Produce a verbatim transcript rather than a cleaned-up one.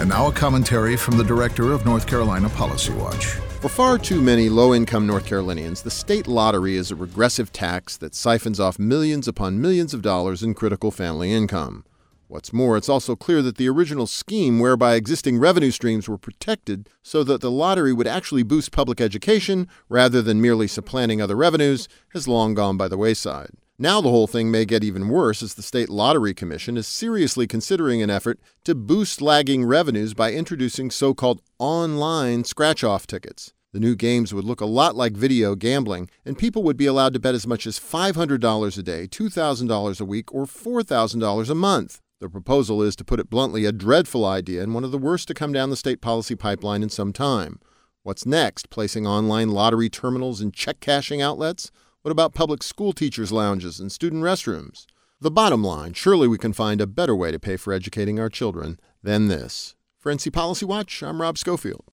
And now a commentary from the director of North Carolina Policy Watch. For far too many low-income North Carolinians, the state lottery is a regressive tax that siphons off millions upon millions of dollars in critical family income. What's more, it's also clear that the original scheme whereby existing revenue streams were protected so that the lottery would actually boost public education rather than merely supplanting other revenues has long gone by the wayside. Now the whole thing may get even worse as the State Lottery Commission is seriously considering an effort to boost lagging revenues by introducing so-called online scratch-off tickets. The new games would look a lot like video gambling, and people would be allowed to bet as much as five hundred dollars a day, two thousand dollars a week, or four thousand dollars a month. The proposal is, to put it bluntly, a dreadful idea and one of the worst to come down the state policy pipeline in some time. What's next? Placing online lottery terminals in check-cashing outlets? What about public school teachers' lounges and student restrooms? The bottom line, surely we can find a better way to pay for educating our children than this. For N C Policy Watch, I'm Rob Schofield.